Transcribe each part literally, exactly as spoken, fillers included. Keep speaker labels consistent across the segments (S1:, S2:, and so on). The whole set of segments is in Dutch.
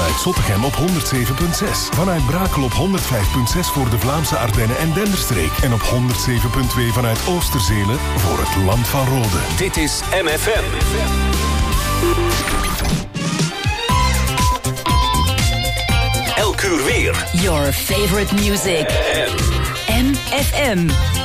S1: vanuit Zottegem op honderd zeven komma zes. Vanuit Brakel op honderd vijf komma zes voor de Vlaamse Ardennen en Denderstreek. En op honderd zeven komma twee vanuit Oosterzelen voor het Land van Rode.
S2: Dit is M F M. Elk uur weer.
S3: Your favorite music. M F M.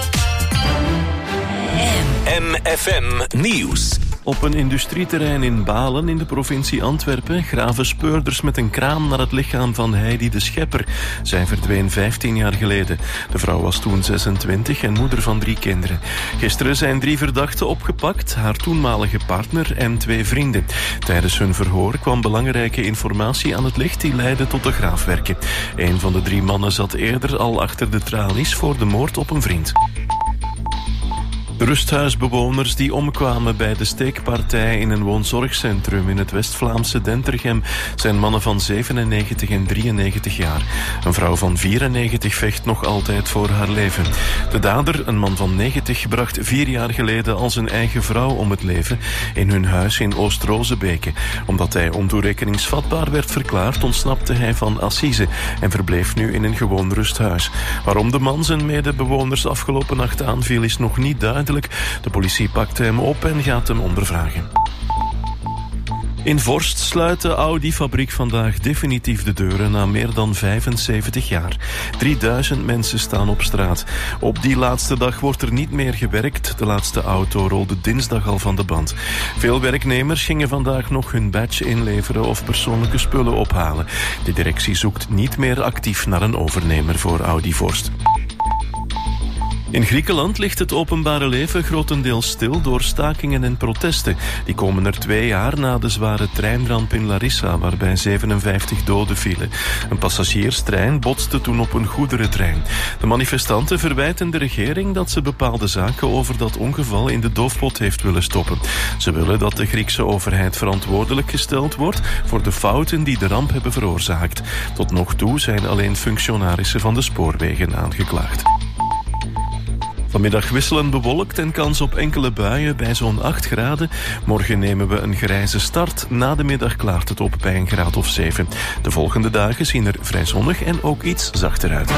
S2: M F M Nieuws.
S4: Op een industrieterrein in Balen in de provincie Antwerpen graven speurders met een kraan naar het lichaam van Heidi de Schepper. Zij verdween vijftien jaar geleden. De vrouw was toen zesentwintig en moeder van drie kinderen. Gisteren zijn drie verdachten opgepakt, haar toenmalige partner en twee vrienden. Tijdens hun verhoor kwam belangrijke informatie aan het licht die leidde tot de graafwerken. Een van de drie mannen zat eerder al achter de tralies voor de moord op een vriend. Rusthuisbewoners die omkwamen bij de steekpartij in een woonzorgcentrum in het West-Vlaamse Dentergem zijn mannen van zevenennegentig en drieënnegentig jaar. Een vrouw van vierennegentig vecht nog altijd voor haar leven. De dader, een man van negentig, bracht vier jaar geleden al zijn eigen vrouw om het leven in hun huis in Oost-Rozebeke. Omdat hij ontoerekeningsvatbaar werd verklaard, ontsnapte hij van assise en verbleef nu in een gewoon rusthuis. Waarom de man zijn medebewoners afgelopen nacht aanviel is nog niet duidelijk. De politie pakte hem op en gaat hem ondervragen. In Vorst sluit de Audi-fabriek vandaag definitief de deuren na meer dan vijfenzeventig jaar. drieduizend mensen staan op straat. Op die laatste dag wordt er niet meer gewerkt. De laatste auto rolde dinsdag al van de band. Veel werknemers gingen vandaag nog hun badge inleveren of persoonlijke spullen ophalen. De directie zoekt niet meer actief naar een overnemer voor Audi Vorst. In Griekenland ligt het openbare leven grotendeels stil door stakingen en protesten. Die komen er twee jaar na de zware treinramp in Larissa, waarbij zevenenvijftig doden vielen. Een passagierstrein botste toen op een goederentrein. De manifestanten verwijten de regering dat ze bepaalde zaken over dat ongeval in de doofpot heeft willen stoppen. Ze willen dat de Griekse overheid verantwoordelijk gesteld wordt voor de fouten die de ramp hebben veroorzaakt. Tot nog toe zijn alleen functionarissen van de spoorwegen aangeklaagd. Vanmiddag wisselend bewolkt en kans op enkele buien bij zo'n acht graden. Morgen nemen we een grijze start. Na de middag klaart het op bij een graad of zeven. De volgende dagen zien er vrij zonnig en ook iets zachter uit.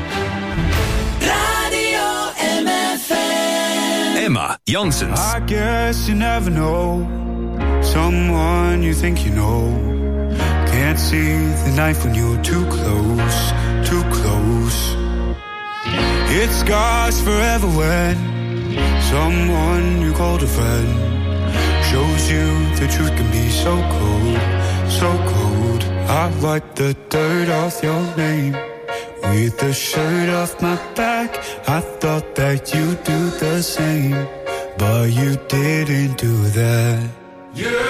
S5: Radio M F M.
S2: Emma Janssens.
S6: I guess you never know someone you think you know. Can't see the knife when you're too close, too close. It scars forever when someone you called a friend shows you the truth can be so cold, so cold. I wiped the dirt off your name with the shirt off my back. I thought that you'd do the same, but you didn't do that. Yeah.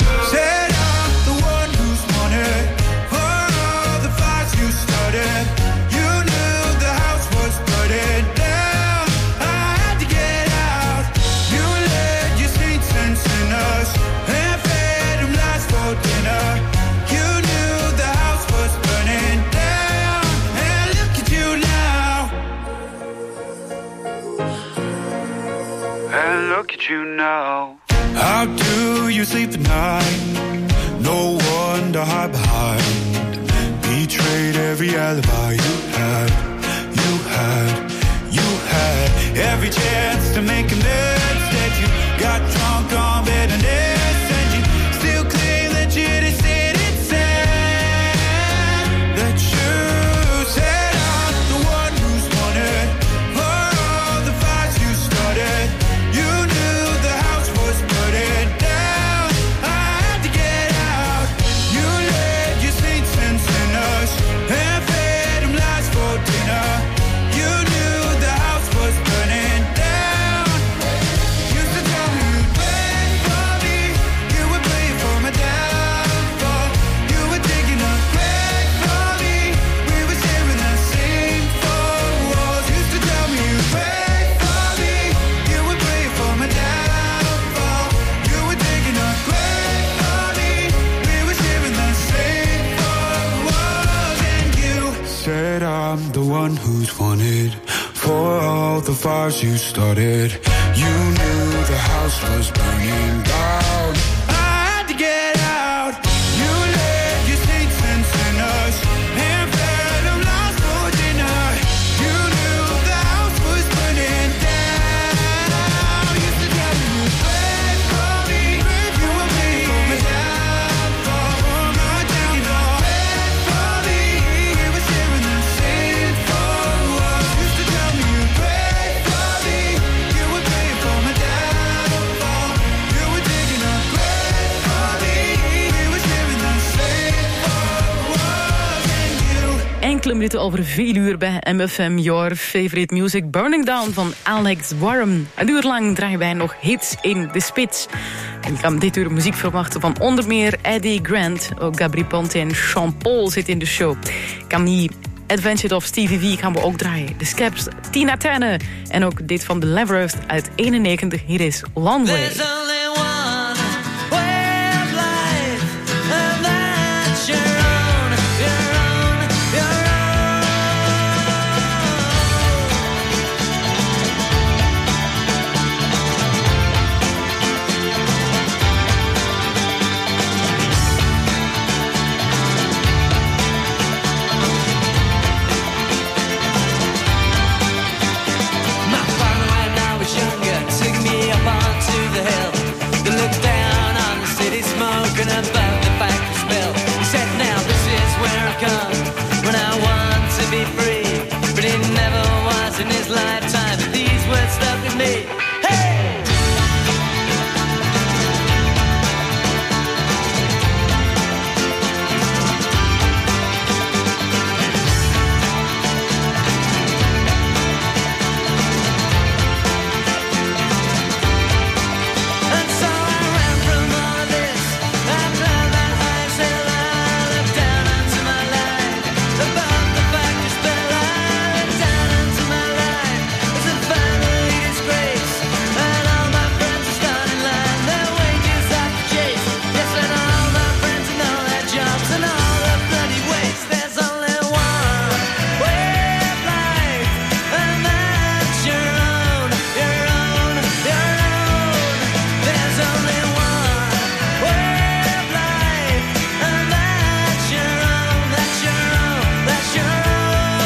S6: Look at you now. How do you sleep at night? No one to hide behind. Betrayed every alibi you had, you had, you had. Every chance to make amends that you got drunk on bitterness, and you still claim that you didn't see it said that you said I'm the one who's wanted for all the fights you started. You knew the house was burning down. I had to get out. You led your saints and sinners and fed them lies for dinner. You knew the house was burning down. Used to tell me you'd wait for me. You would play for my downfall. You were digging a grave for me. We were sharing the same four walls. Used to tell me you'd wait for me. You would play for my downfall. You were digging a grave for me. We were sharing the same four walls. And you said I'm the one who's wanted for all the fires you started. You knew the house was burning down. I had to get out. You led your saints and
S7: Enkele minuten over vier uur bij M F M. Your favorite music, Burning Down van Alex Warren. Een uur lang draaien wij nog hits in de spits. En je kan dit uur muziek verwachten van onder meer Eddie Grant. Ook Gabri Ponte en Sean Paul zitten in de show. Camille, Adventures of Stevie V gaan we ook draaien. De Scaps, Tina Turner en ook dit van The Leverest uit eenennegentig. Hier is Long Way.
S8: In his lifetime, and these words stuck with me. Hey! And so I ran from all of this. I climbed that high sail, I looked down onto my life. Above the factory spell, I looked down onto my life. It's a family disgrace, and all my friends are starting line. Their wages I could chase. Yes, and all my friends and all their jobs and all the bloody waste. There's only one way of life, and that's your own, your own, your own. There's only one way of life, and that's your own, that's your own, that's your own.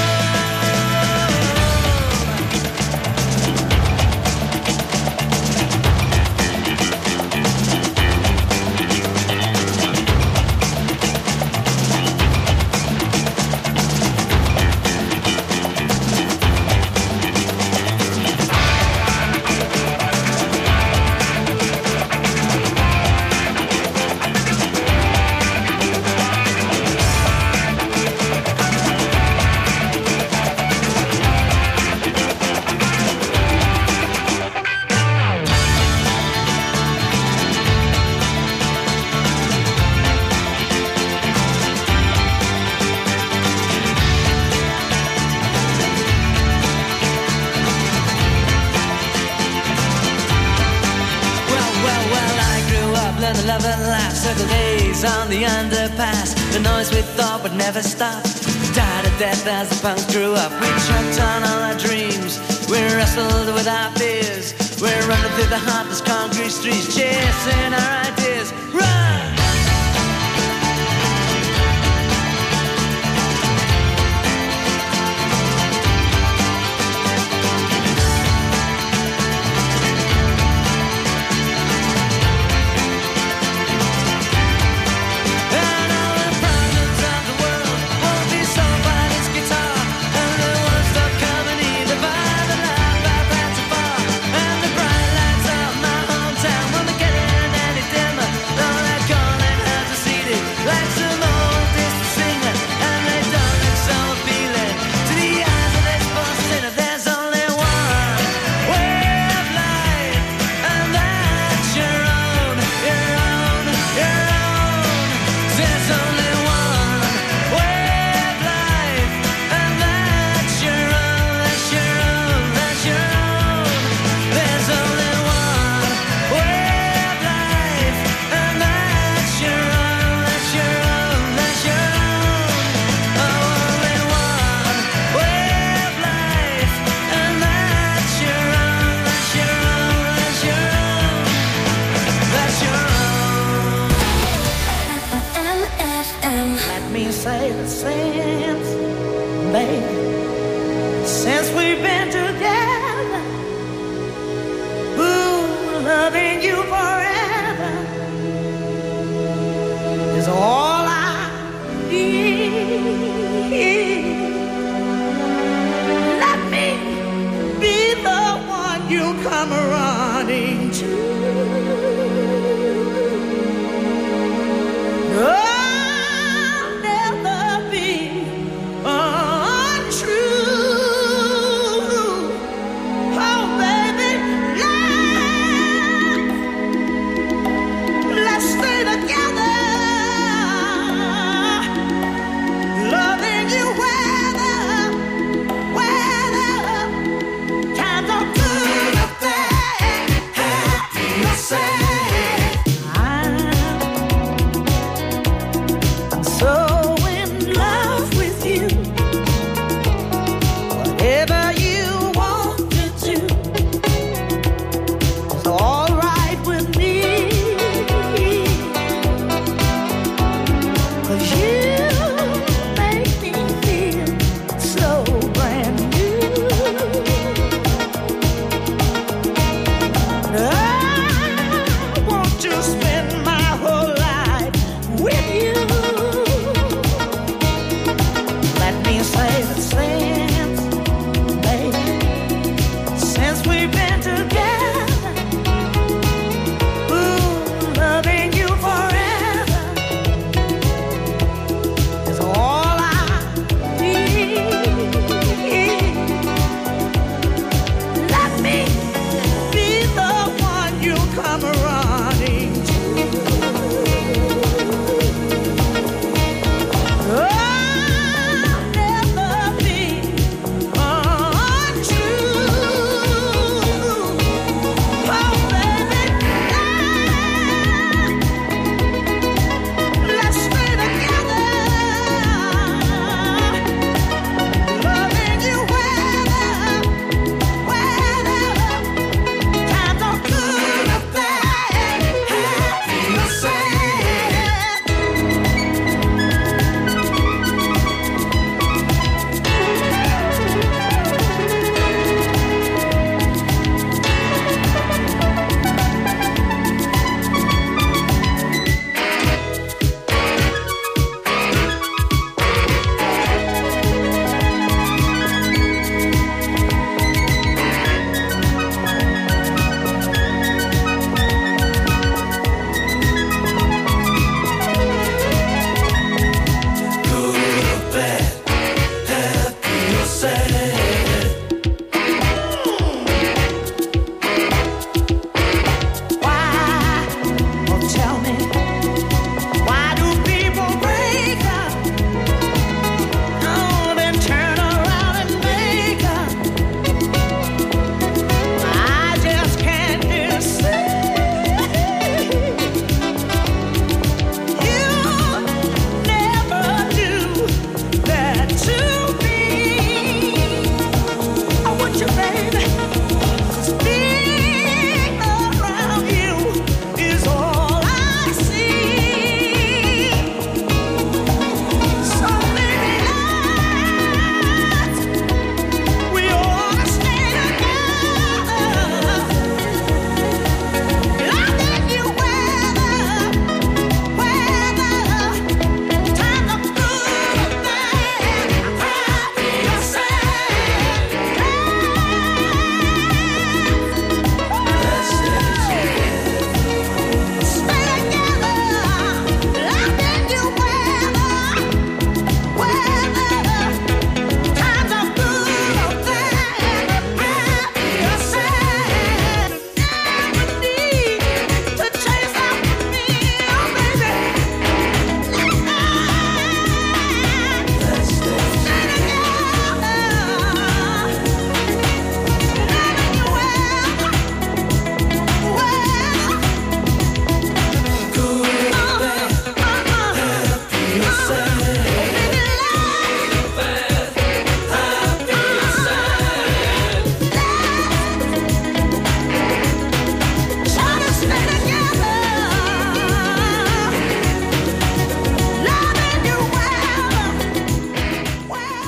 S8: Well, well, well, I grew up, learned to love and laugh. Circle days on the underpass. The noise we thought would never stop. Died of death as the punks grew up. We choked on all our dreams. We wrestled with our fears. We're running through the heartless concrete streets, chasing our ideas. Run! And all the problems of the world won't be solved by this guitar. And they won't stop coming either by the light path that's afar. And the bright lights of my hometown won't be getting any dimmer. Though they're calling her to see it like some old distant singer. And they don't look so appealing to the eyes of this poor sinner. There's only one way of life, and that's your own, your own, your own. There's only one way of life, and that's your own, that's your own, that's your own. There's only one way of life, and that's your own, that's your own, that's your own. Oh, only one way of life, and that's your own, that's your own, that's your own, that's your own. Let me say the since, baby, since we've been together, ooh, loving you forever is all I need. Let me be the one you come running to. I'll never be alone.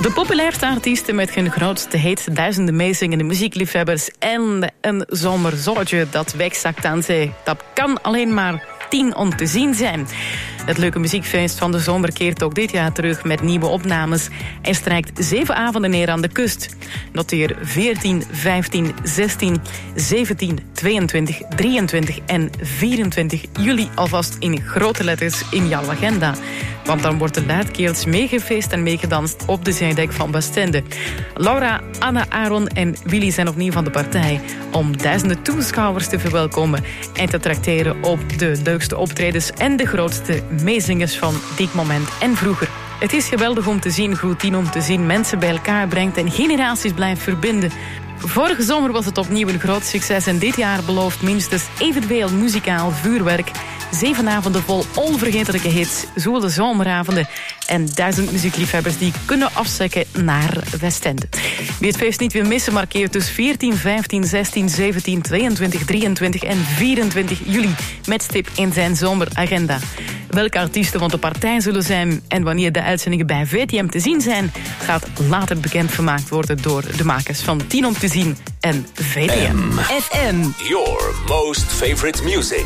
S7: De populairste artiesten met hun grootste hit, duizenden meezingende muziekliefhebbers en een zomerzonnetje dat wegzakt aan zee. Dat kan alleen maar tien om te zien zijn. Het leuke muziekfeest van de zomer keert ook dit jaar terug met nieuwe opnames en strijkt zeven avonden neer aan de kust. Noteer veertien, vijftien, zestien, zeventien, tweeëntwintig, drieëntwintig en vierentwintig juli alvast in grote letters in jouw agenda. Want dan wordt er luidkeels meegefeest en meegedanst op de zeedijk van Oostende. Laura, Anna, Aaron en Willy zijn opnieuw van de partij om duizenden toeschouwers te verwelkomen en te trakteren op de leukste optredens en de grootste meezingers van dit moment en vroeger. Het is geweldig om te zien hoe tien om te zien mensen bij elkaar brengt en generaties blijft verbinden. Vorige zomer was het opnieuw een groot succes en dit jaar belooft minstens evenveel muzikaal vuurwerk. Zeven avonden vol onvergetelijke hits, zoele zomeravonden en duizend muziekliefhebbers die kunnen afzekken naar Westende. Wie het feest niet wil missen, markeert dus veertien, vijftien, zestien, zeventien, tweeëntwintig, drieëntwintig en vierentwintig juli met stip in zijn zomeragenda. Welke artiesten van de partij zullen zijn en wanneer de uitzendingen bij V T M te zien zijn, gaat later bekend gemaakt worden door de makers van tien om te zien en V T M.
S3: F M.
S2: Your most favorite music.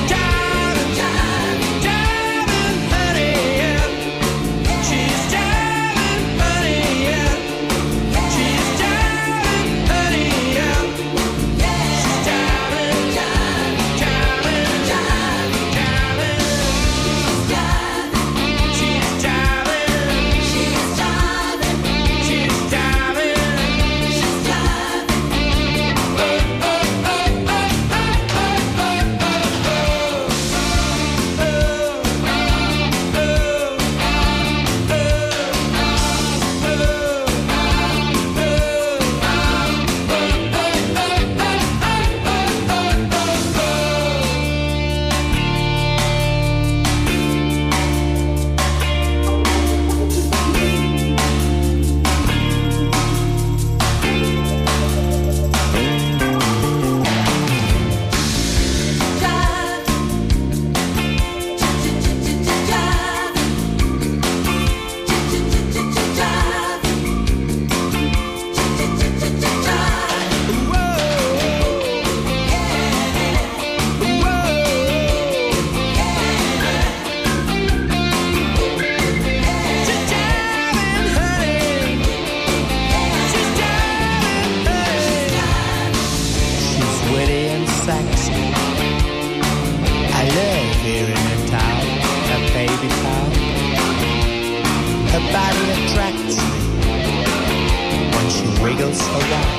S8: She's
S9: wiggles around.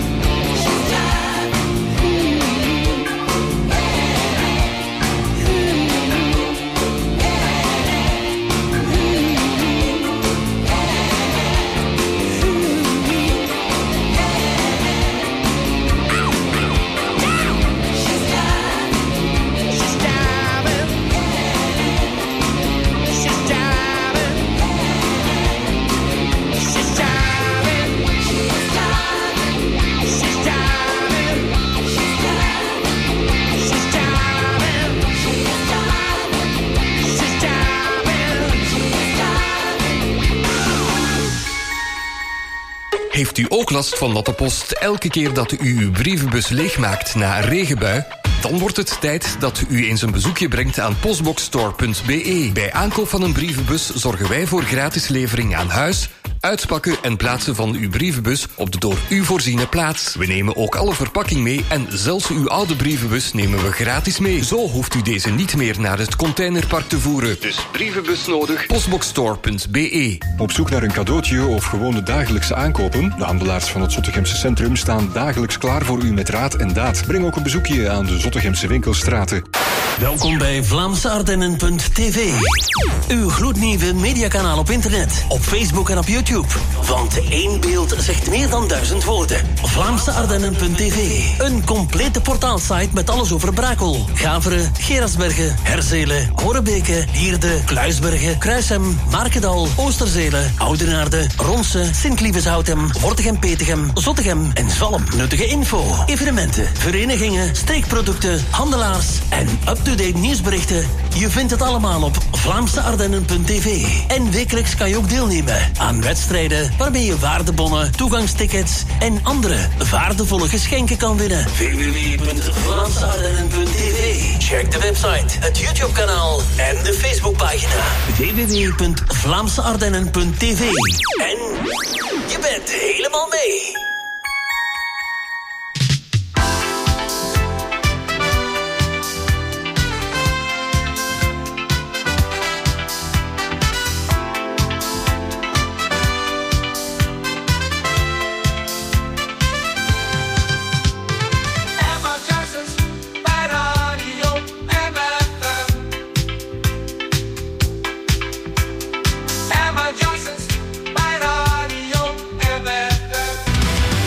S10: Heeft u ook last van natte post elke keer dat u uw brievenbus leegmaakt na een regenbui? Dan wordt het tijd dat u eens een bezoekje brengt aan postboxstore punt b e. Bij aankoop van een brievenbus zorgen wij voor gratis levering aan huis, uitpakken en plaatsen van uw brievenbus op de door u voorziene plaats. We nemen ook alle verpakking mee en zelfs uw oude brievenbus nemen we gratis mee. Zo hoeft u deze niet meer naar het containerpark te voeren. Dus brievenbus nodig, postboxstore punt b e.
S11: Op zoek naar een cadeautje of gewoon de dagelijkse aankopen? De handelaars van het Zottegemse centrum staan dagelijks klaar voor u met raad en daad. Breng ook een bezoekje aan de Zottegemse winkelstraten.
S12: Welkom bij Vlaamse Ardennen punt t v. Uw gloednieuwe mediakanaal op internet, op Facebook en op YouTube. Want één beeld zegt meer dan duizend woorden. Vlaamse Ardennen punt t v. Een complete portaalsite met alles over Brakel, Gaveren, Gerasbergen, Herzelen, Horebeke, Hierde, Kluisbergen, Kruishem, Markedal, Oosterzelen, Oudenaarde, Ronse, Sint-Lieveshoutem, Wortegem-Petegem, Zottegem en Zalm. Nuttige info, evenementen, verenigingen, streekproducten, handelaars en up-to-date nieuwsberichten. Je vindt het allemaal op Vlaamse Ardennen punt t v. En wekelijks kan je ook deelnemen aan wedstrijden waarmee je waardebonnen, toegangstickets en andere waardevolle geschenken kan winnen. w w w punt vlaamse ardennen punt t v. Check de website, het YouTube-kanaal en de Facebookpagina. w w w punt vlaamse ardennen punt t v. En je bent helemaal mee.
S8: Emma Johnson's bij Radio M F M.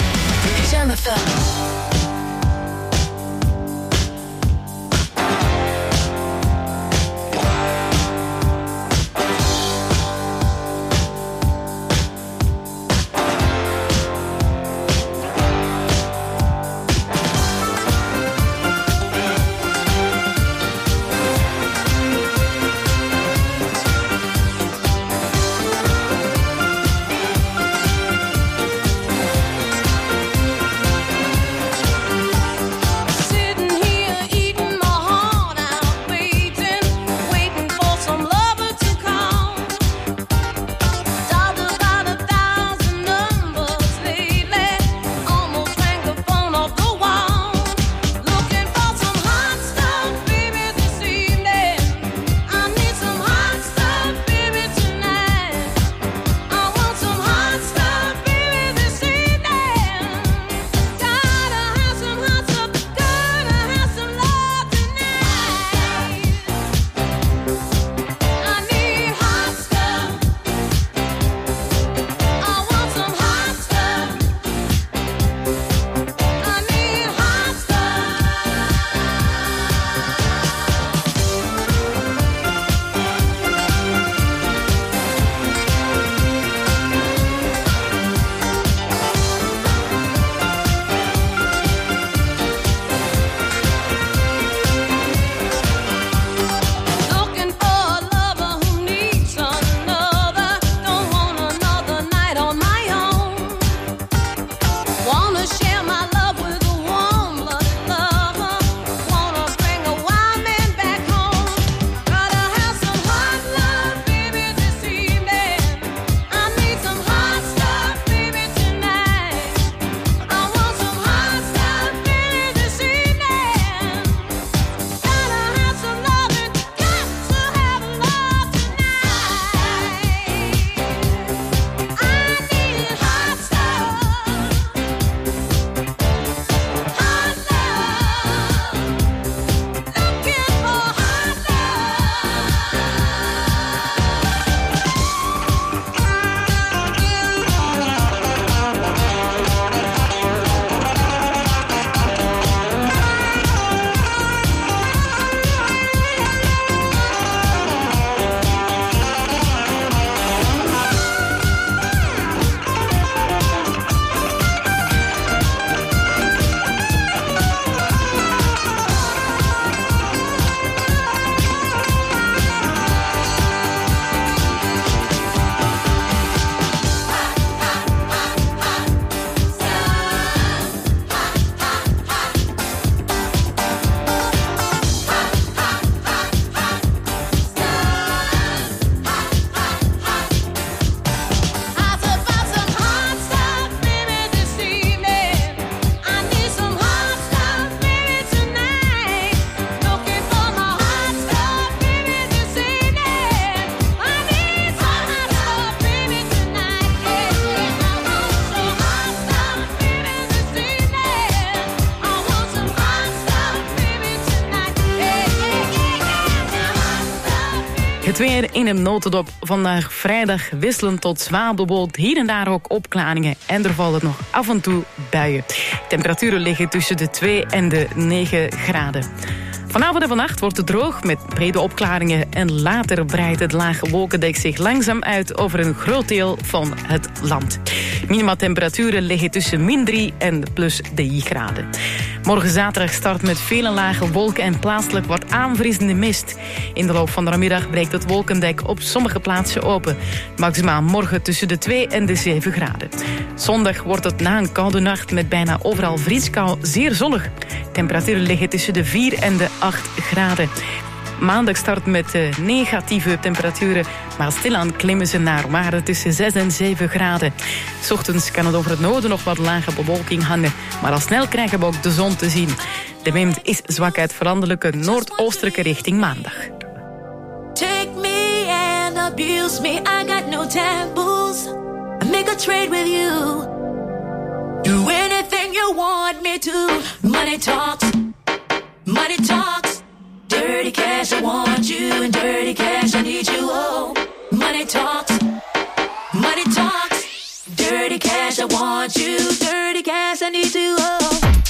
S7: weer in een notendop. Vandaag vrijdag wisselend tot zwavelboot. Hier en daar ook opklaringen. En er vallen nog af en toe buien. Temperaturen liggen tussen de twee en de negen graden. Vanavond en vannacht wordt het droog met brede opklaringen en later breidt het lage wolkendek zich langzaam uit over een groot deel van het land. Minima-temperaturen liggen tussen min drie en plus drie graden. Morgen zaterdag start met vele lage wolken en plaatselijk wat aanvriezende mist. In de loop van de middag breekt het wolkendek op sommige plaatsen open. Maximaal morgen tussen de twee en de zeven graden. Zondag wordt het na een koude nacht met bijna overal vrieskou zeer zonnig. Temperaturen liggen tussen de vier en de acht graden. Maandag start met uh, negatieve temperaturen, maar stilaan klimmen ze naar waarde tussen zes en zeven graden. 's Ochtends kan het over het noorden nog wat lage bewolking hangen, maar al snel krijgen we ook de zon te zien. De wind is zwak uit veranderlijke noordoostelijke richting maandag.
S9: Take me and abuse me, I got no taboos. I make a trade with you. Do anything you want me to. Money talks, money talks. Dirty cash, I want you, and dirty cash, I need you, oh. Money talks, money talks. Dirty cash, I want you, dirty cash, I need you, oh.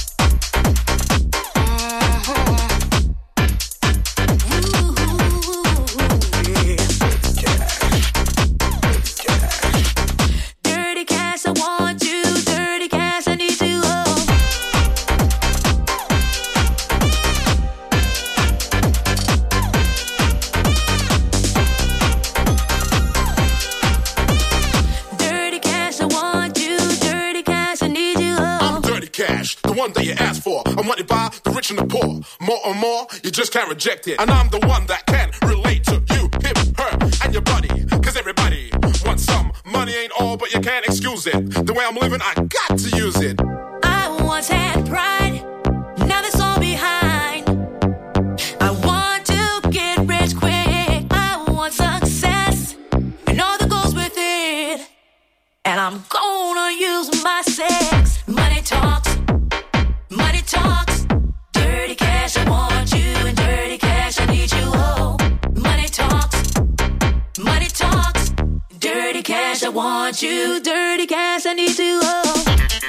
S13: The one that you asked for. I'm wanted by the rich and the poor. More and more, you just can't reject it. And I'm the one that can relate to you, him, her, and your buddy. Cause everybody wants some. Money ain't all, but you can't excuse it. The way I'm living, I got to use it.
S9: I once had pride, now that's all behind. I want to get rich quick. I want success, and all that goes with it. And I'm gonna use my sex. Money talks. Money talks, dirty cash, I want you, and dirty cash, I need you, oh. Money talks, money talks, dirty cash, I want you, dirty cash, I need you, oh.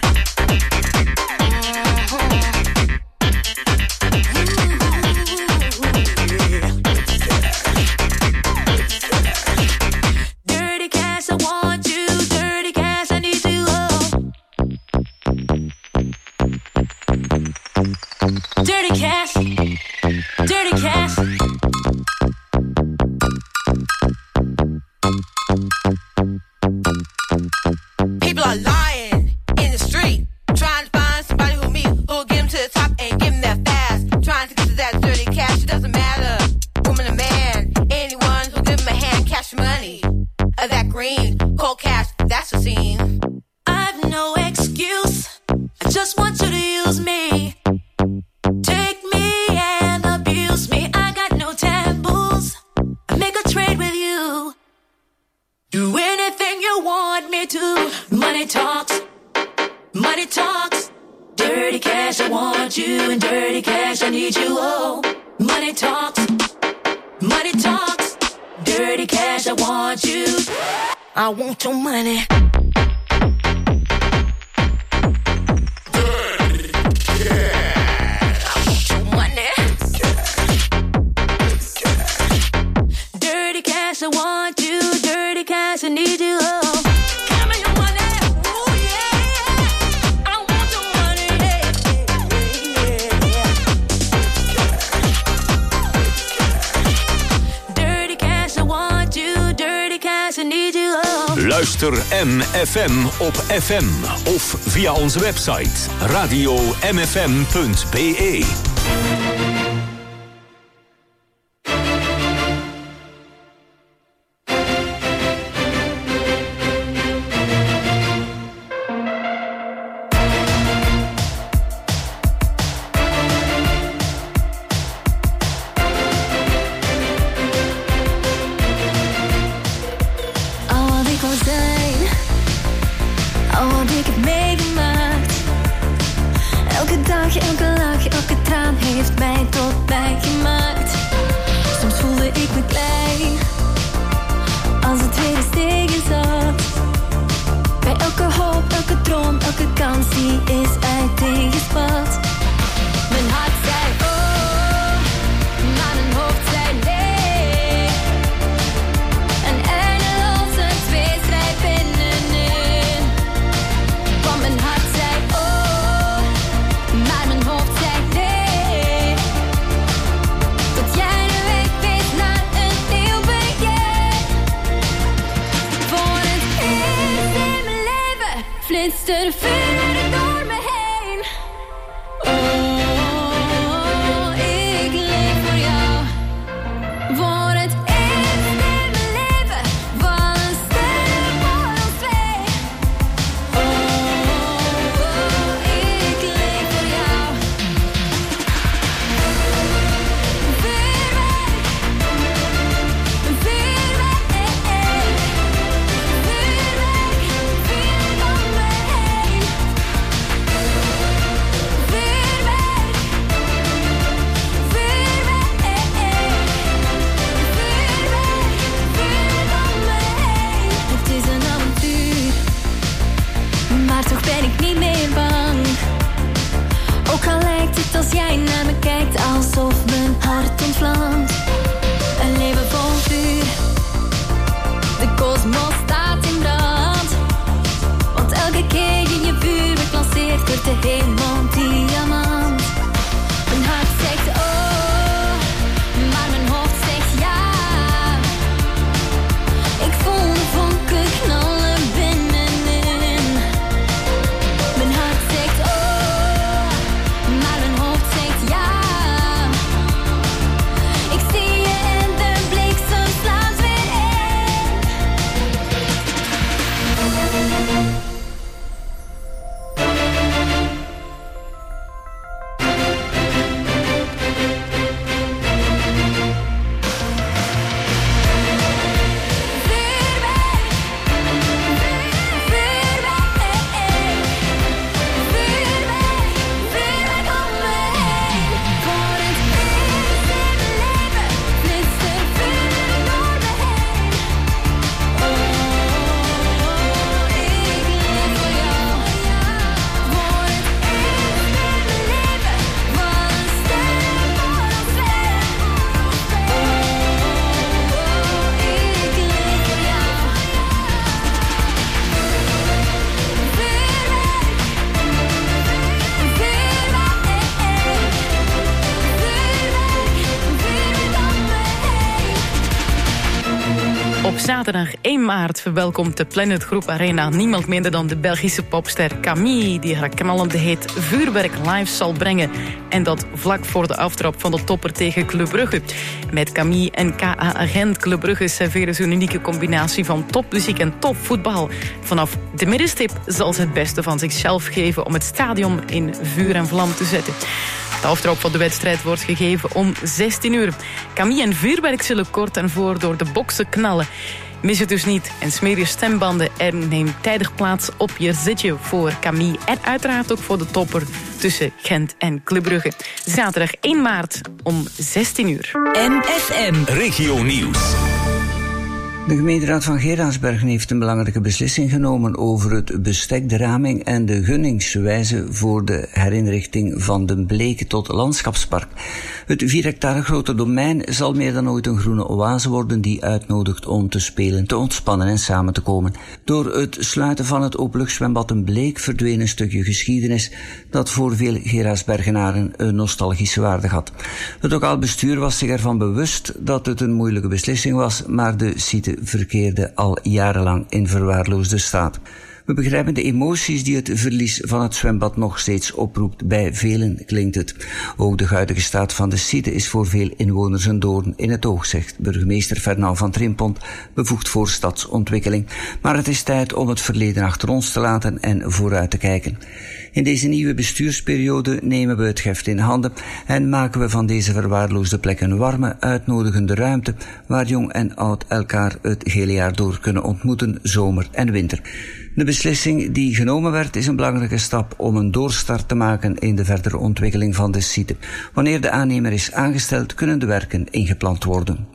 S9: Dirty cash, I want you, dirty cash, I need you, oh. Dirty cash, dirty cash.
S14: People are lying in the street, trying to find somebody who me, who'll get them to the top and give them that fast. Trying to get to that dirty cash, it doesn't matter, woman or man. Anyone who'll give them a hand, cash money, or that green, cold cash, that's the scene.
S9: I've no excuse, I just want you to use me. Take me and abuse me, I got no taboos. I make a trade with you. Do anything you want me to. Money talks, money talks. Dirty cash, I want you, and dirty cash, I need you, oh. Money talks, money talks. Dirty cash, I want you. I want your money. I want you, dirty cash, I need you, oh. Give me your money, ooh yeah. I want your money, yeah, yeah. Dirty cash, I want you, dirty cash, I need you, oh.
S2: Luister M F M op F M of via onze website radio m f m punt b e.
S15: Elke dag, elke lach, elke traan
S9: flitst er vuur door me heen. Oh, ik leef voor jou. Voor het eerst in mijn leven van een ster voor ons twee. Oh, ik leef voor jou. Vuurwerk, vuurwerk, vuurwerk, vuurwerk om me heen. Vuurwerk, vuurwerk, vuurwerk, vuurwerk om me heen. Het is een avontuur, maar toch ben ik niet meer bang. Ook al lijkt het als jij naar me kijkt, alsof mijn hart ontvlamt. Een leven vol vuur, de kosmos staat in brand. Want elke keer je je vuurwerk lanceert, wordt de hemel diamant. Mijn hart zegt oh, maar mijn hoofd zegt ja. Ik voel de vonken knallen binnenin. Mijn hart zegt oh, maar mijn hoofd zegt ja. Ik zie je en de bliksem slaat weer in.
S7: Op zaterdag één maart verwelkomt de Planet Groep Arena niemand minder dan de Belgische popster Camille, die haar knallende hit Vuurwerk live zal brengen. En dat vlak voor de aftrap van de topper tegen Club Brugge. Met Camille en K A Gent Club Brugge serveren ze een unieke combinatie van topmuziek en topvoetbal. Vanaf de middenstip zal ze het beste van zichzelf geven om het stadion in vuur en vlam te zetten. De aftrap van de wedstrijd wordt gegeven om zestien uur. Camille en Vuurwerk zullen kort en voor door de boksen knallen. Mis het dus niet en smeer je stembanden en neem tijdig plaats op je zitje voor Camille. En uiteraard ook voor de topper tussen Gent en Club Brugge. Zaterdag één maart om zestien uur.
S2: M F M Regio Nieuws.
S15: De gemeenteraad van Geraardsbergen heeft een belangrijke beslissing genomen over het bestek, de raming en de gunningswijze voor de herinrichting van Den Bleek tot landschapspark. Het vier hectare grote domein zal meer dan ooit een groene oase worden die uitnodigt om te spelen, te ontspannen en samen te komen. Door het sluiten van het openluchtzwembad Den Bleek verdween een stukje geschiedenis dat voor veel Geraardsbergenaren een nostalgische waarde had. Het lokaal bestuur was zich ervan bewust dat het een moeilijke beslissing was, maar de site verkeerde al jarenlang in verwaarloosde staat. We begrijpen de emoties die het verlies van het zwembad nog steeds oproept. Bij velen klinkt het. Ook de huidige staat van de site is voor veel inwoners een doorn in het oog, zegt burgemeester Fernand van Trimpont, bevoegd voor stadsontwikkeling. Maar het is tijd om het verleden achter ons te laten en vooruit te kijken. In deze nieuwe bestuursperiode nemen we het heft in handen en maken we van deze verwaarloosde plek een warme, uitnodigende ruimte waar jong en oud elkaar het hele jaar door kunnen ontmoeten, zomer en winter. De beslissing die genomen werd is een belangrijke stap om een doorstart te maken in de verdere ontwikkeling van de site. Wanneer de aannemer is aangesteld, kunnen de werken ingepland worden.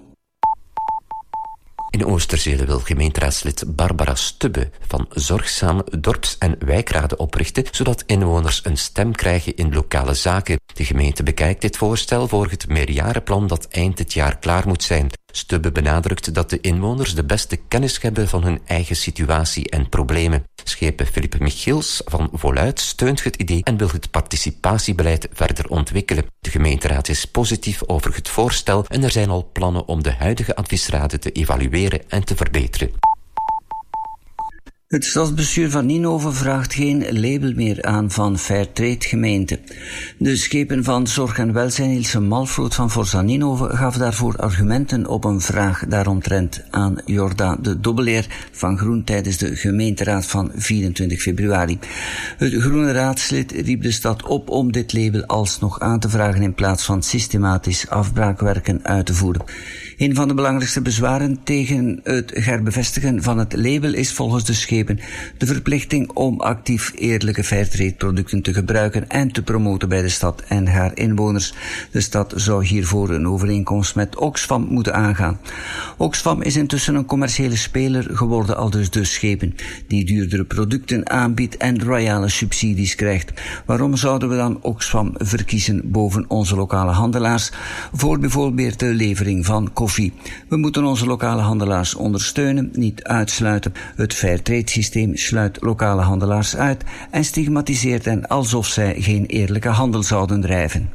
S16: In Oosterzele wil gemeenteraadslid Barbara Stubbe van Zorgzaam dorps- en wijkraden oprichten, zodat inwoners een stem krijgen in lokale zaken. De gemeente bekijkt dit voorstel voor het meerjarenplan dat eind dit jaar klaar moet zijn. Stubbe benadrukt dat de inwoners de beste kennis hebben van hun eigen situatie en problemen. Schepen Philippe Michiels van Voluit steunt het idee en wil het participatiebeleid verder ontwikkelen. De gemeenteraad is positief over het voorstel en er zijn al plannen om de huidige adviesraden te evalueren en te verbeteren.
S15: Het stadsbestuur van Ninove vraagt geen label meer aan van Fairtrade gemeente. De schepen van Zorg en Welzijn Ilse Malfroot van Forza Ninove gaf daarvoor argumenten op een vraag daaromtrent aan Jorda de Dobbeleer van Groen tijdens de gemeenteraad van vierentwintig februari. Het groene raadslid riep de stad op om dit label alsnog aan te vragen in plaats van systematisch afbraakwerken uit te voeren. Een van de belangrijkste bezwaren tegen het herbevestigen van het label is volgens de schepen de verplichting om actief eerlijke Fairtrade-producten te gebruiken en te promoten bij de stad en haar inwoners. De stad zou hiervoor een overeenkomst met Oxfam moeten aangaan. Oxfam is intussen een commerciële speler geworden, aldus de schepen, die duurdere producten aanbiedt en royale subsidies krijgt. Waarom zouden we dan Oxfam verkiezen boven onze lokale handelaars voor bijvoorbeeld de levering van koffie? We moeten onze lokale handelaars ondersteunen, niet uitsluiten. Het Fairtrade-systeem sluit lokale handelaars uit en stigmatiseert hen alsof zij geen eerlijke handel zouden drijven.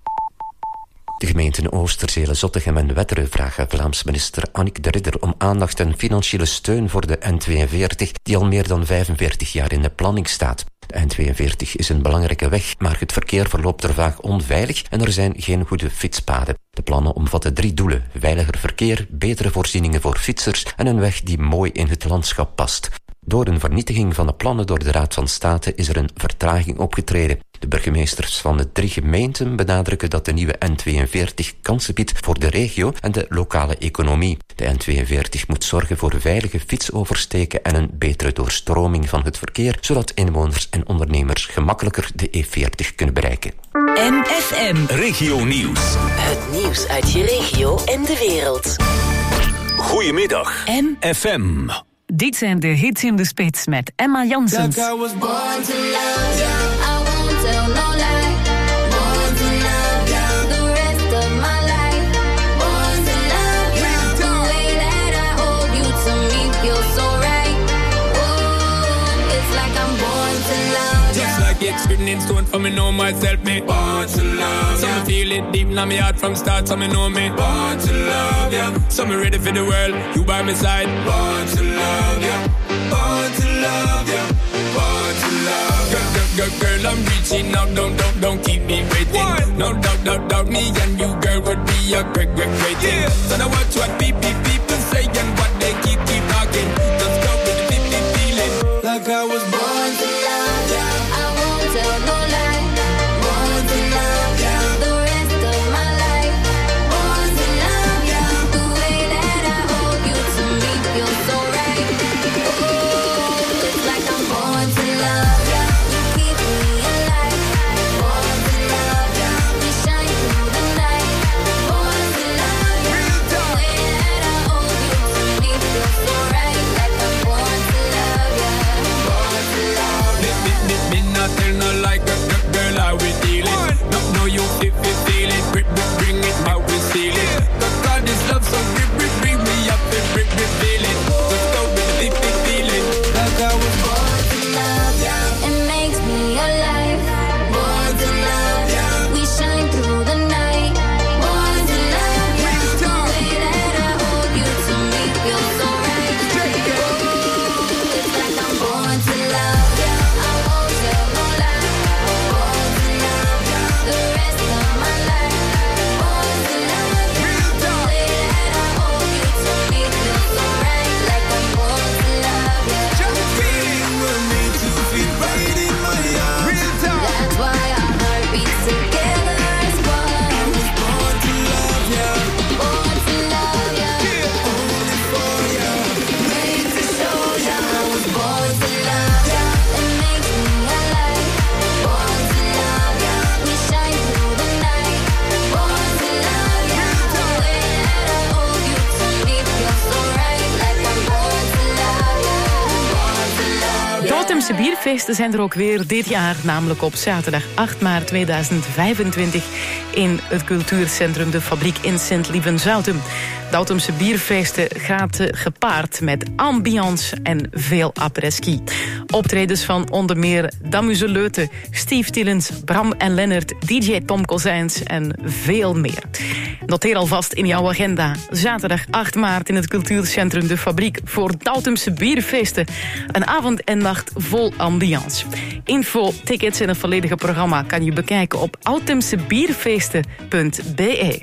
S16: De gemeenten Oosterzele, Zottegem en Wetteren vragen Vlaams minister Annick de Ridder om aandacht en financiële steun voor de N tweeënveertig, die al meer dan vijfenveertig jaar in de planning staat. De N tweeënveertig is een belangrijke weg, maar het verkeer verloopt er vaak onveilig en er zijn geen goede fietspaden. De plannen omvatten drie doelen: veiliger verkeer, betere voorzieningen voor fietsers en een weg die mooi in het landschap past. Door een vernietiging van de plannen door de Raad van State is er een vertraging opgetreden. De burgemeesters van de drie gemeenten benadrukken dat de nieuwe N tweeënveertig kansen biedt voor de regio en de lokale economie. De N tweeënveertig moet zorgen voor veilige fietsoversteken en een betere doorstroming van het verkeer, zodat inwoners en ondernemers gemakkelijker de E veertig kunnen bereiken.
S3: M F M.
S2: Regio Nieuws.
S3: Het nieuws uit je regio en de wereld.
S2: Goedemiddag.
S3: M
S2: F M.
S17: Dit zijn de hits in de spits met Emma Janssens.
S9: Like I was born to love you, I won't tell no lie. Born to love you, the rest of my life. Born to love you, the way that I hold you to me feels so right. Oh, it's like I'm born to love you.
S18: Just like it's written in stone for me know myself, me born to love you. So me feel it deep in my heart from start, so me know me born to love you. So me ready for the world, you by my side. Born to love you, born to love you, born to love you. Girl, girl, girl, I'm reaching out, don't, don't, don't keep me waiting. What? No doubt, doubt, doubt, me and you, girl, would be a great, great, great thing. Yeah. So now watch what people, people say and what they keep, keep talking. Just go with the feeling, feeling. Like I was born to love you,
S9: I won't tell no lie. Born to love you, the rest of my life. Born to love you, the way that I hold you to me feels so right. Oh, it's like I'm born to love you. You keep me alive. Born to love you, we shine through the night. Born to love you, the way that I hold you to me feels so right. Like I'm born to love you, born to love you.
S18: Me, me, me not tell no like a girl, girl, how we dealing. No, no, you if you feel it, bring, bring, bring it, how we seal it. Cause God is love, so bring, bring, bring me up and bring, bring, feel it. Let's go with the big, big feeling. Like I was born
S9: to love you, it makes me alive. Born to love you, we shine through the night. Born to love you, the way that I hold you to me feels so right. Oh, it's like I'm born to love you, I won't tell no lie. Born to love you, the rest of my life. Born to love you, the way that I hold you to me feels so right. Like I'm born to love you.
S18: Just feeling we're made to feel right in my arms. Real talk.
S9: That's why our heart beats together as one.
S18: I was born to love you,
S9: Born to love you,
S18: only for you.
S9: made to show you. I was born to love you, it makes me alive. Born to love you, we shine through the night. Born to love you, the way that I hold you to me feels so right. Like I'm born to love you, born to love you.
S7: Totemse bierfeesten zijn er ook weer dit jaar, namelijk op zaterdag acht maart tweeduizend vijfentwintig in het cultuurcentrum De Fabriek in Sint-Lieven-Zouten. De Autumnse bierfeesten gaat uh, gepaard met ambiance en veel après-ski. Optredens van onder meer Damuse Leute, Steve Tillens, Bram en Lennart, D J Tom Kozijns en veel meer. Noteer alvast in jouw agenda. Zaterdag acht maart in het cultuurcentrum De Fabriek voor de Autumnse bierfeesten. Een avond en nacht vol ambiance. Info, tickets en het volledige programma kan je bekijken op autumnsebierfeesten punt b e.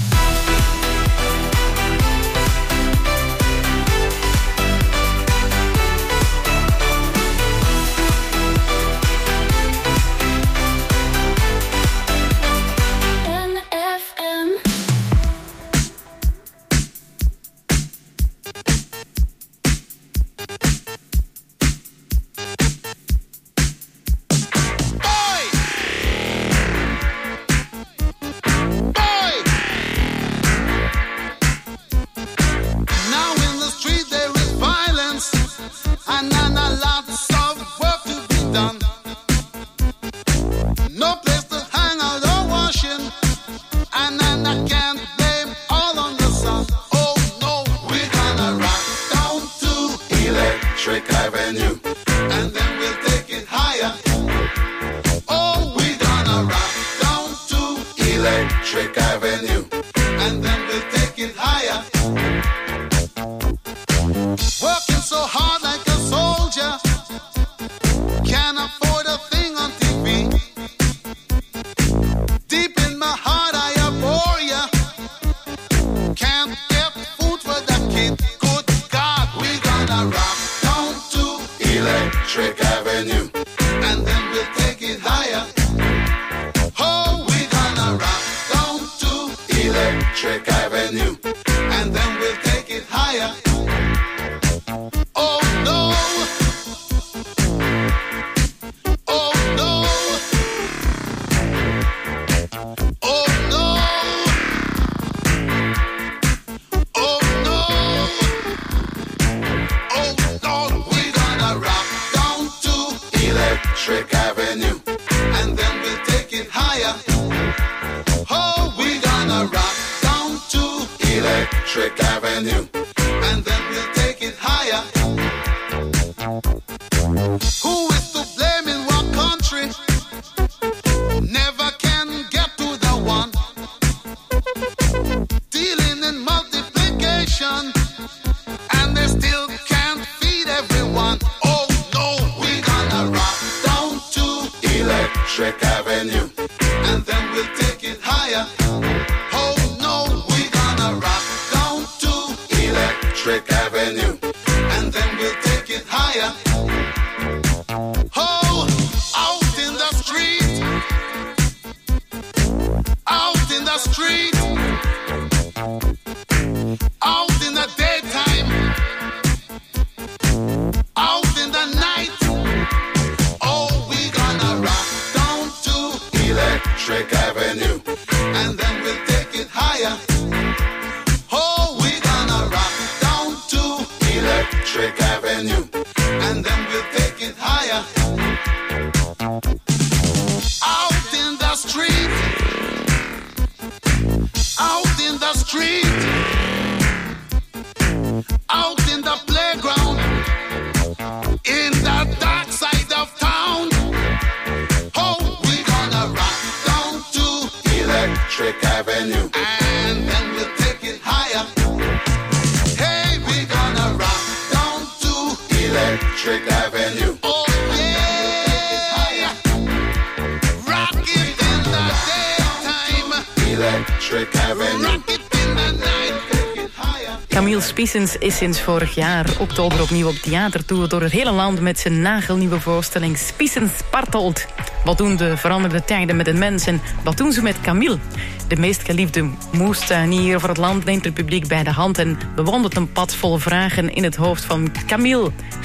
S7: Camille Spiessens is sinds vorig jaar oktober opnieuw op theatertour door het hele land met zijn nagelnieuwe voorstelling Spiessens Spartelt. Wat doen de veranderde tijden met een mens en wat doen ze met Camille? De meest geliefde moestuinier over het land neemt het publiek bij de hand en bewandelt een pad vol vragen in het hoofd van Camille.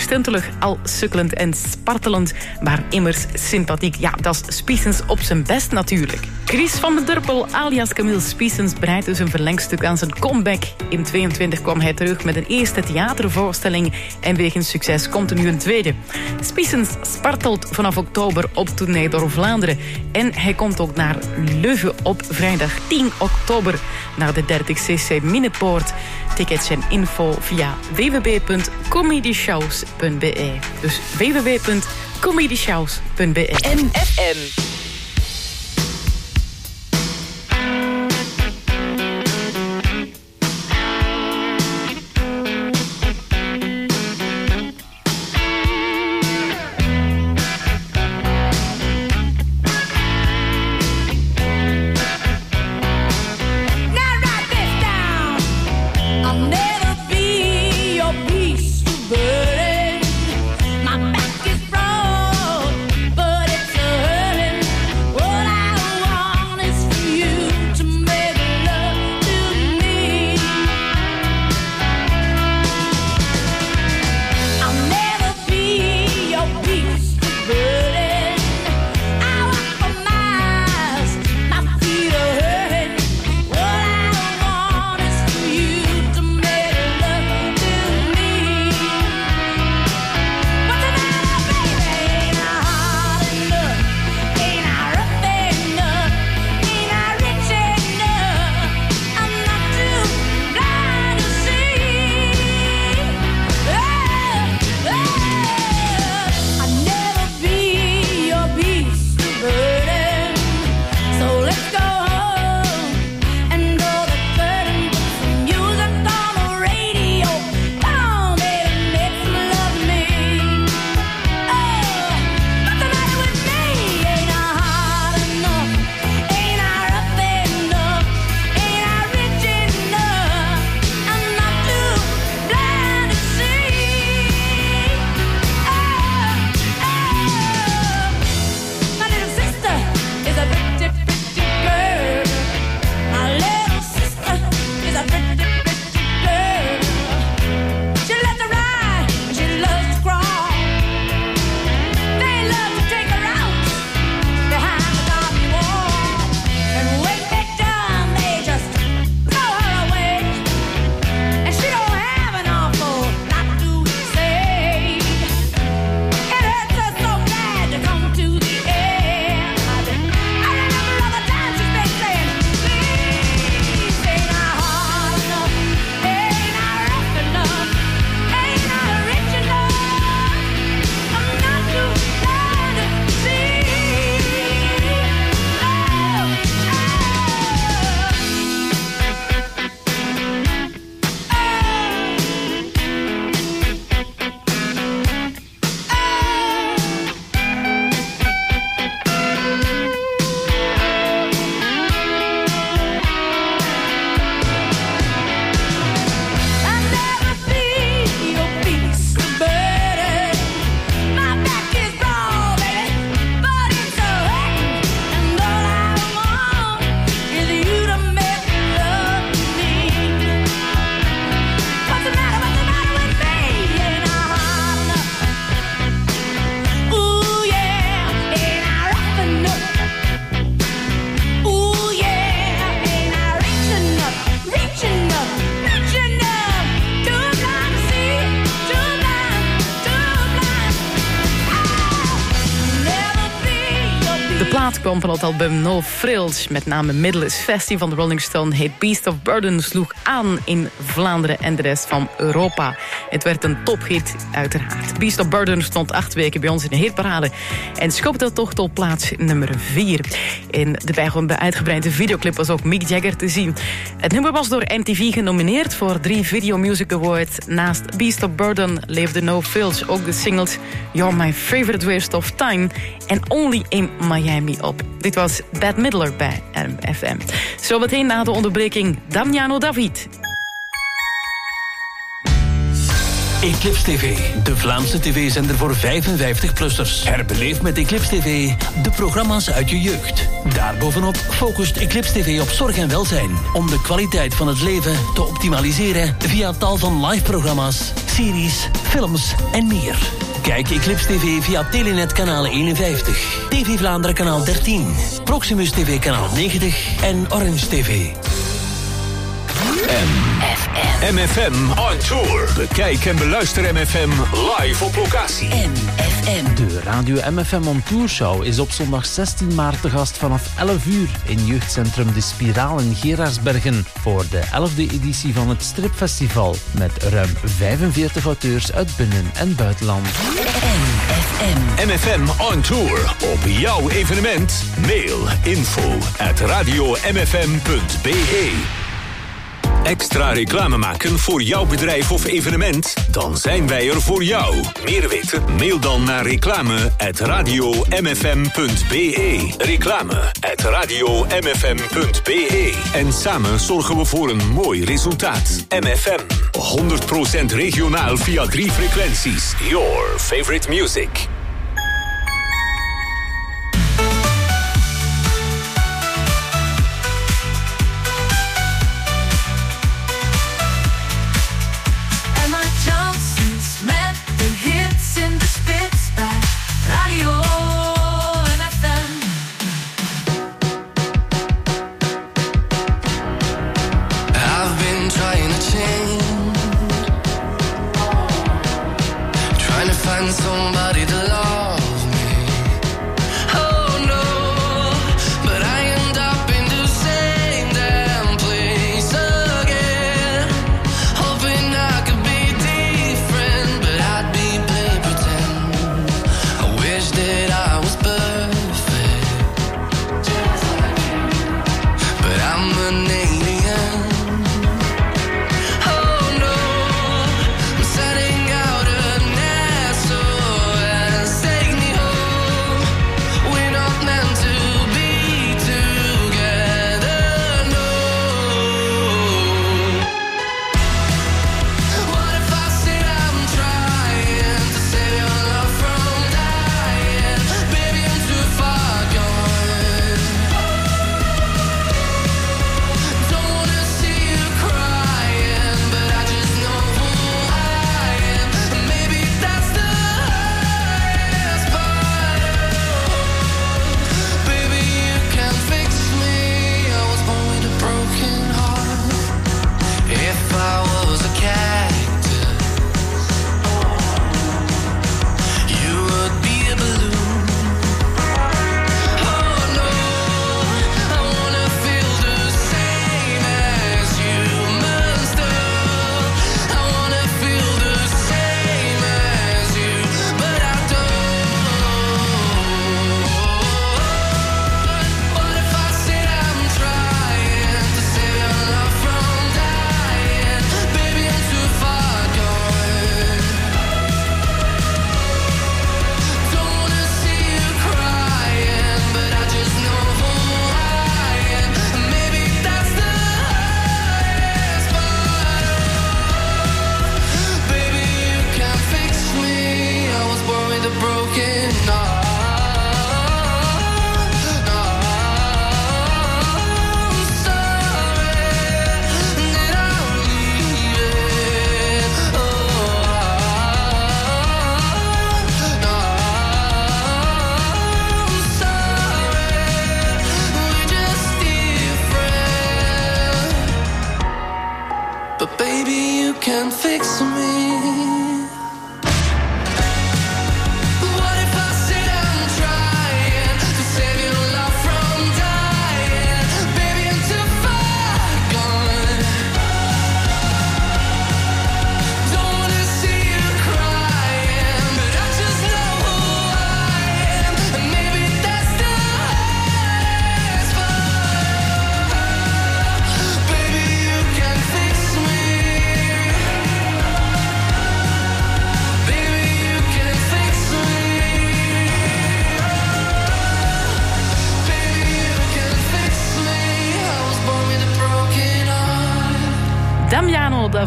S7: stentelig, al sukkelend en spartelend, maar immers sympathiek. Ja, dat is Spiessens op zijn best natuurlijk. Chris van den Durpel, alias Camille Spiessens, breidt dus een verlengstuk aan zijn comeback. In tweeëntwintig kwam hij terug met een eerste theatervoorstelling en wegens succes komt er nu een tweede. Spiessens spartelt vanaf oktober op tournee door Vlaanderen en hij komt ook naar Leuven op vrijdag tien oktober naar de dertig cc Minnepoort. Tickets en info via w w w punt comedyshows punt b e. Dus w w w punt comedyshows punt b e.
S3: M F M.
S7: plaat kwam van het album No Frills. Met name Middle Festival van de Rolling Stone heet Beast of Burden sloeg aan in Vlaanderen en de rest van Europa. Het werd een tophit, uiteraard. Beast of Burden stond acht weken bij ons in de hitparade en schopte toch tot plaats nummer vier. In de bijgehorende uitgebreide videoclip was ook Mick Jagger te zien. Het nummer was door M T V genomineerd voor drie Video Music Awards. Naast Beast of Burden leefde No Frills ook de singles You're My Favorite Waste of Time en Only in Miami op. Dit was Bette Midler bij M F M. Zometeen na de onderbreking Damiano David.
S12: Eclipse T V, de Vlaamse tv-zender voor vijfenvijftig-plussers. Herbeleef met Eclipse T V de programma's uit je jeugd. Daarbovenop focust Eclipse T V op zorg en welzijn, om de kwaliteit van het leven te optimaliseren via tal van live-programma's, series, films en meer. Kijk Eclipse T V via Telenet kanaal eenenvijftig, T V Vlaanderen kanaal dertien, Proximus T V kanaal negentig en Orange T V.
S2: M F M on tour. Bekijk en beluister M F M live op locatie.
S3: M F M.
S19: De Radio M F M on Tour Show is op zondag zestien maart te gast vanaf elf uur in jeugdcentrum De Spiraal in Geraardsbergen voor de elfde editie van het Stripfestival met ruim vijfenveertig auteurs uit binnen- en buitenland.
S3: M F M.
S2: M F M on tour. Op jouw evenement. Mail info at radio m f m punt b e. Extra reclame maken voor jouw bedrijf of evenement? Dan zijn wij er voor jou. Meer weten? Mail dan naar reclame at radio m f m punt b e. Reclame at radio m f m punt b e. En samen zorgen we voor een mooi resultaat. M F M. honderd procent regionaal via drie frequenties. Your favorite music.
S8: Somebody to love me. Oh no, but I end up in the same damn place again. Hoping I could be different, but I'd be play pretend. I wish that I was perfect, but I'm an alien. Oh no, I'm setting out a nest.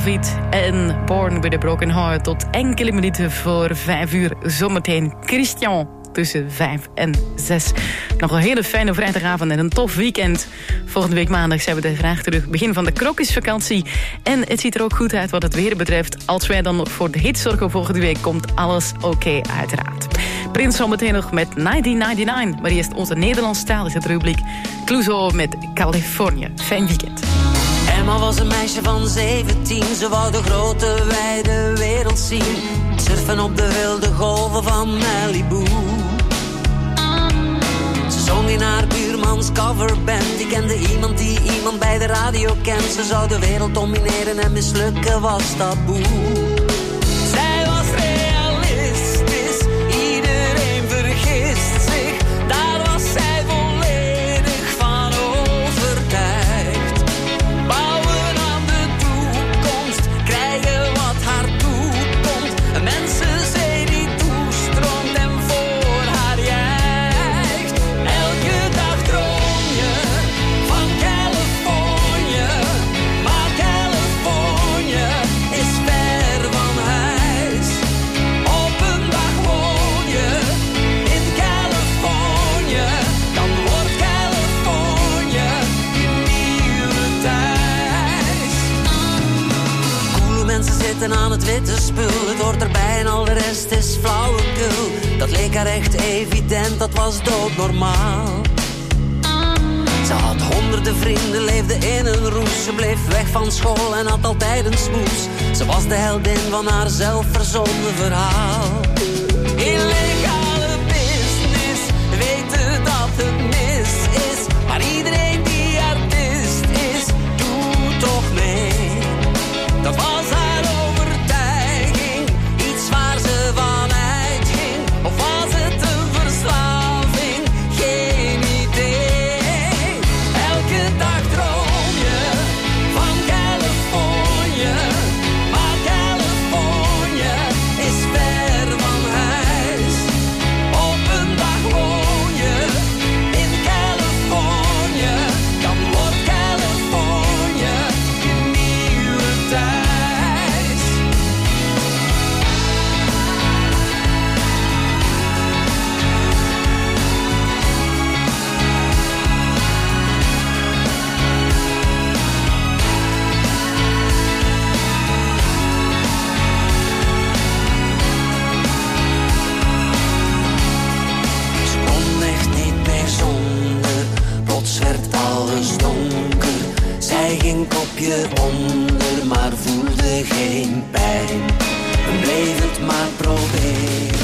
S7: Velvet en Born with a Broken Heart. Tot enkele minuten voor vijf uur. Zometeen Christian tussen vijf en zes. Nog een hele fijne vrijdagavond en een tof weekend. Volgende week maandag zijn we de vraag terug. Begin van de krokusvakantie. En het ziet er ook goed uit wat het weer betreft. Als wij dan nog voor de hit zorgen volgende week, komt alles oké okay, uiteraard. Prins zometeen nog met negentien negenennegentig. Maar eerst onze Nederlandstalige rubriek. Clouseau met Californië. Fijn weekend.
S20: Emma was een meisje van zeventien. Ze wou de grote wijde wereld zien. Surfen op de wilde golven van Malibu. Ze zong in haar buurmans coverband. Die kende iemand die iemand bij de radio kent. Ze zou de wereld domineren en mislukken was taboe. Zij was realistisch, iedereen vergist zich. Daar was zij volledig van overtuigd. Bouwen aan de toekomst, krijgen wat haar toekomt. Een mensenzee die toestroomt en voor haar juicht. Elke dag droom je van Californië, maar Californië is ver van huis. Op een dag woon je in Californië, dan wordt Californië je nieuwe thuis. Coole mensen zitten aan het witte spul, het hoort erbij en al de rest is flauwekul. Dat leek haar echt evident, dat was doodnormaal. Ze had honderden vrienden, leefde in een roes. Ze bleef weg van school en had altijd een smoes. Ze was de heldin van haar zelfverzonnen verhaal. Illegale business, weten dat het mis is. Maar iedereen die artiest is, doet toch mee. Dat was haar overtuiging, iets waar ze van uitging. Of was het een verslaving? Geen idee. Elke dag droom je van Californië, maar Californië is ver van huis. Op een dag woon je in Californië, dan wordt Californië je nieuwe thuis. Ze kon echt niet meer zonder, plots werd alles donker. Zij ging kopje onder, maar voelde geen pijn. En bleef het maar proberen.